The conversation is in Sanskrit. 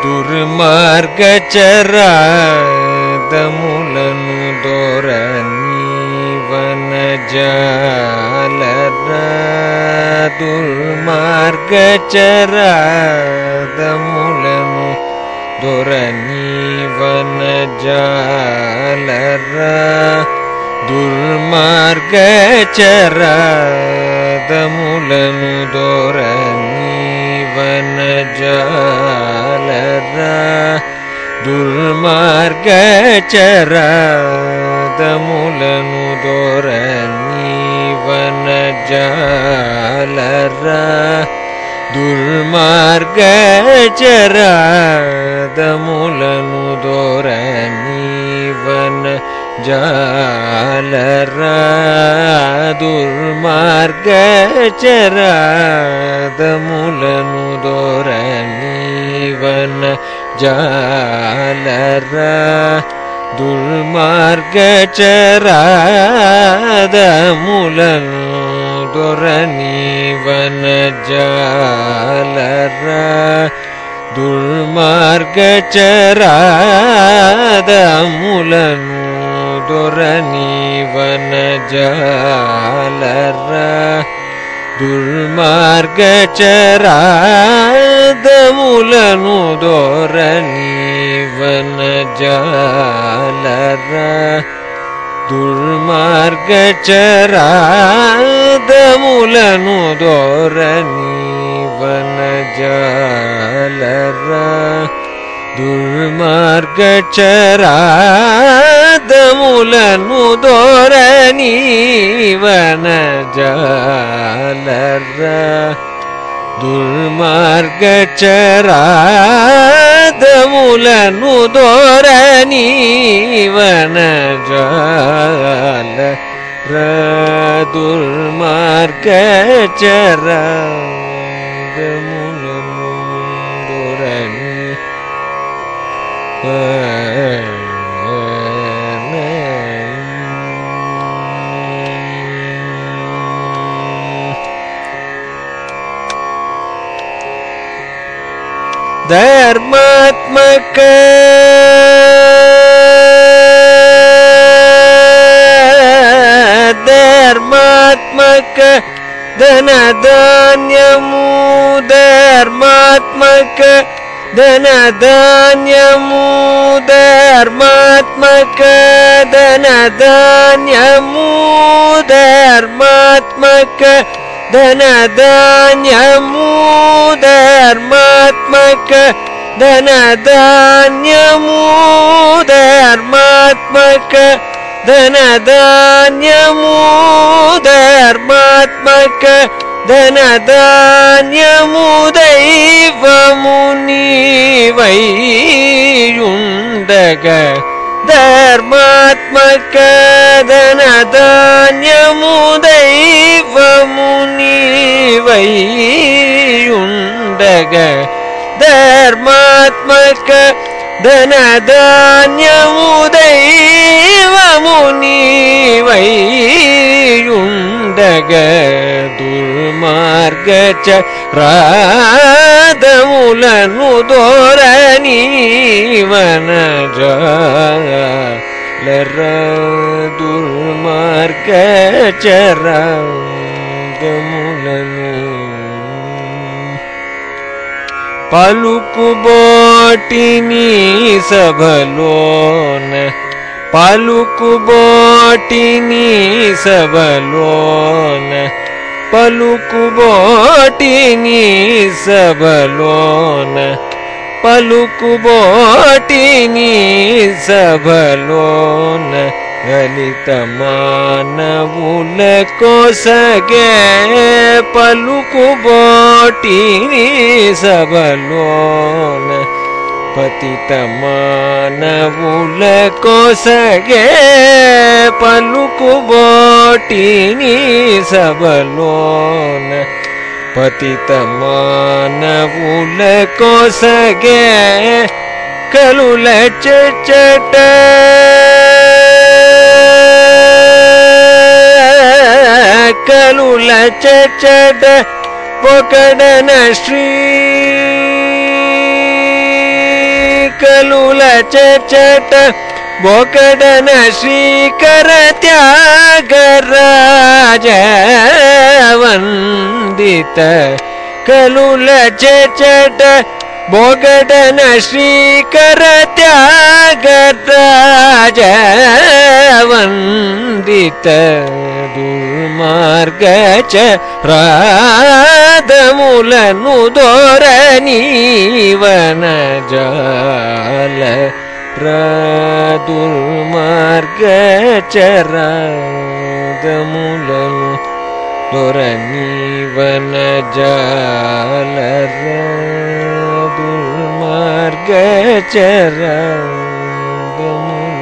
ದುರ್ಮಾರ್ಗಚರಾದಮುಲನು ದೊರ ನೀವನ ಜಾಲರ ದುರ್ಮಾರ್ಗಚರಾದಮುಲನು ದೊರ ನೀವನ ಜಾಲರ ದುರ್ಮಾರ್ಗಚರಾದಮುಲನು ದೊರ ನೀವನ ಜಾಲರ ದುರ್ಮಾರ್ಗಚರಾದಮುಲನು ದೊರ ನೀವನ ಜಾಲರ ದುರ್ಮಾರ್ಗಚರಾದಮುಲನು ದೊರ ನೀವನ ಜಾಲರ ದುರ್ಮಾರ್ಗಚರಾದಮುಲನು ದೊರ ನೀವನ ಜಾಲರ ದುರ್ಮಾರ್ಗಚರಾದಮುಲನು ದೊರ ನೀವನ ಜಾಲರ ದುರ್ಮಾರ್ಗಚರಾದಮುಲನು ದೊರ ನೀವನ ಜಾಲರ ದುರ್ಮಾರ್ಗಚರಾದಮುಲನು ದೊರ ನೀವನ ಜಾಲರ ದುರ್ಮಾರ್ಗಚರಾದಮುಲನು ದೊರ ನೀವನ ಜಾಲರ ದುರ್ಮಾರ್ಗಚರಾದಮುಲನು ದೊರ ನೀವನ ಜಾಲರ ದುರ್ಮಾರ್ಗಚರಾದಮುಲನು ದೊರ ನೀವನ ಜಾಲರ ದುರ್ಮಾರ್ಗಚರಾದಮುಲನು ದೊರ ಧರ್ಮಾತ್ಮಕ ಧರ್ಮಾತ್ಮಕ ಧನಧಾನ್ಯಮು ಧರ್ಮಾತ್ಮಕ ಧನಧಾನ್ಯಮು ಧರ್ಮಾತ್ಮಕ ಧನಧಾನ್ಯಮು ಧರ್ಮಾತ್ಮಕ ಧನಧಾನ್ಯಮು ಧರ್ಮಾತ್ಮಕ ಧನಧಾನ್ಯಮು ಧರ್ಮಾತ್ಮಕ ಧನಧಾನ್ಯಮು ಧರ್ಮಾತ್ಮಕ ಧನಧಾನ್ಯಮು ದೈವಮು ನೀವೈಯುಂಡಗ ಧರ್ಮಾತ್ಮಕ ಧನಧಾನ್ಯಮು ದೈವಮು ನೀವೈಯುಂಡಗ ಧರ್ಮಾತ್ಮಕ ಧನಧಾನ್ಯಮು ದೈವಮು ನೀವೈಯುಂಡಗ ದುರ್ಮಾರ್ಗಚರಾದಮುಲನು ದೊರ ನೀವನ ಜಾಲರ ದುರ್ಮಾರ್ಗಚರಾದಮುಲನು పలుకుబోటిని సభలోన పలుకుబోటిని సభలోన పలుకుబోటిని సభలోన పలుకుబోటిని సభలోన లలిత మానవుల కోసగే పలుకుబోటిని సభలోన పతిత మానవుల కోసగే పలుకుబోటిని సభలోన పతిత మానవుల కోసగే కలుల చెచ్చట కలుల చెచ్చట పొకడన శ్రీ कलुल चट बोकडन श्रीकर त्यागराज वंदित कलुल चट बोकडन श्रीकर त्यागराज वंदित दुर्मार्ग राधमुलनु दोरनीवन जाल दुर्मार्ग राधमुलनु दोरनीवन जाल दुर्मार्ग राधमुलनु